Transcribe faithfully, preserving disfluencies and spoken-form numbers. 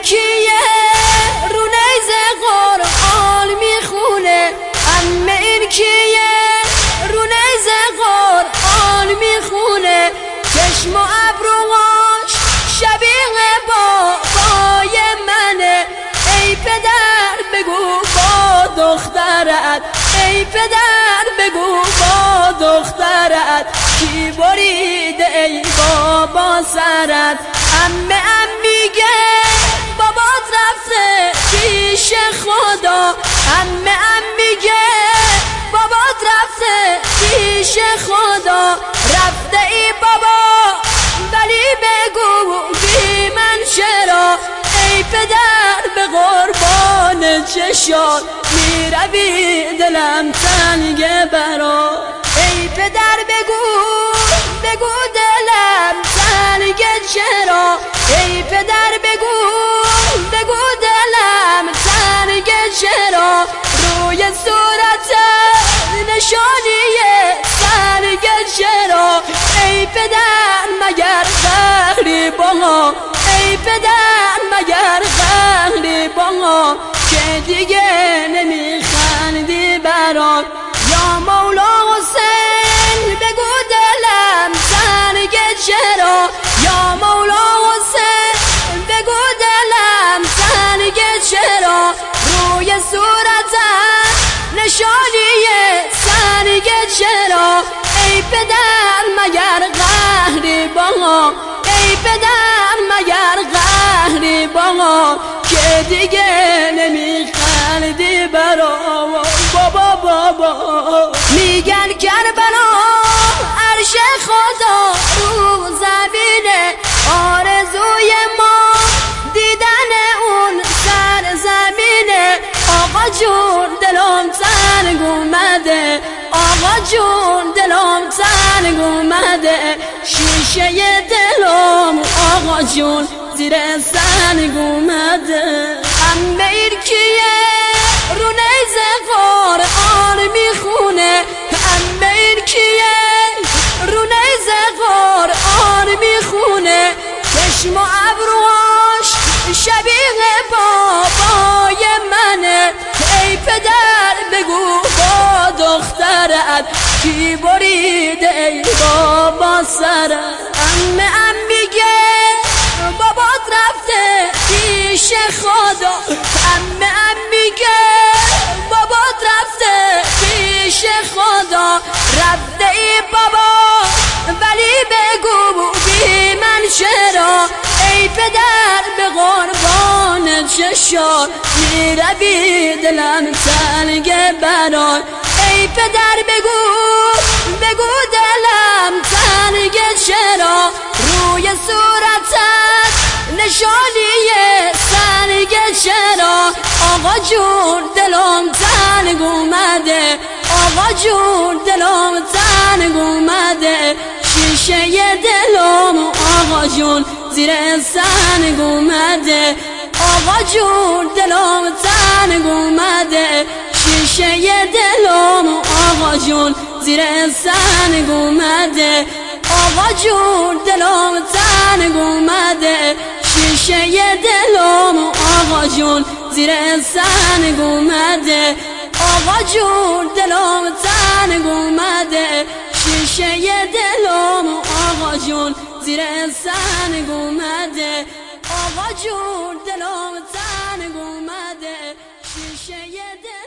کیه رو نیزه قرآن میخونه امه این کیه رو نیزه قرآن میخونه چشم و ابروهاش شبیه بابای منه ای پدر بگو با دخترت ای پدر بگو با دخترت کی بریده ای بابا سرت امه ام میگه بابات رفته پیش خدا امه ام میگه بابات رفته پیش خدا رفته ای بابا ولی بگو بی من چرا ای پدر به قربان چشات میروی دلم تنگه برا ای پدر بگو بگو دلم تنگه چرا ای پدر بگو بگو دلم تنگه چرا روی صورت نشانیه تنگه چرا ای پدر مگر قهری با ای پدر مگر قهری با که دیگه نمیخندی برام یا مولا حسین بگو دلم تنگه چرا یا مولا حسین بگو دلم تنگه چرا روی صورتم نشانیه تنگه چرا ای پدر مگر قهری با ای پدر مگر قهری با که دیگه نمیخندی برا بابا بابا میگن کربلا عرش خدا رو زمینه آرزوی ما دیدن اون سر زمینه آقا جون دلم تنگ اومده آقا جون دلم تنگ اومده شیشه دلم آقا جون زیر سنگ اومده امه این کیه رو نیزه قرآن میخونه امه این کیه رو نیزه قرآن میخونه چشم و ابروهاش شبیه بابای منه ای پدر بگو با دخترت کی بریده ای بابا سرت امه ام میگه بابات رفته پیش خدا امه ام میگه بابات رفته پیش خدا رفته ای بابا ولی بگو بی من چرا ای پدر به قربان چشات میروی دلم تنگه برات ای پدر بگو بگو دلم تنگه چرا روی صورتت نشانیه سنگه چرا آقا جون دلم تنگ اومده آقا جون دلم تنگ اومده شیشه دلم آقا جون زیر سنگ اومده آقا جون دلم تنگ اومده شیشه دلم آقا جون زیر سنگ اومده آقا جون دلم تنگ اومده شیشه دلم آقا جون زیر سنگ اومده آقا جون دلم تنگ اومده شیشه دلم آقا جون زیر سنگ اومده آقا جون دلم تنگ اومده شیشه دلم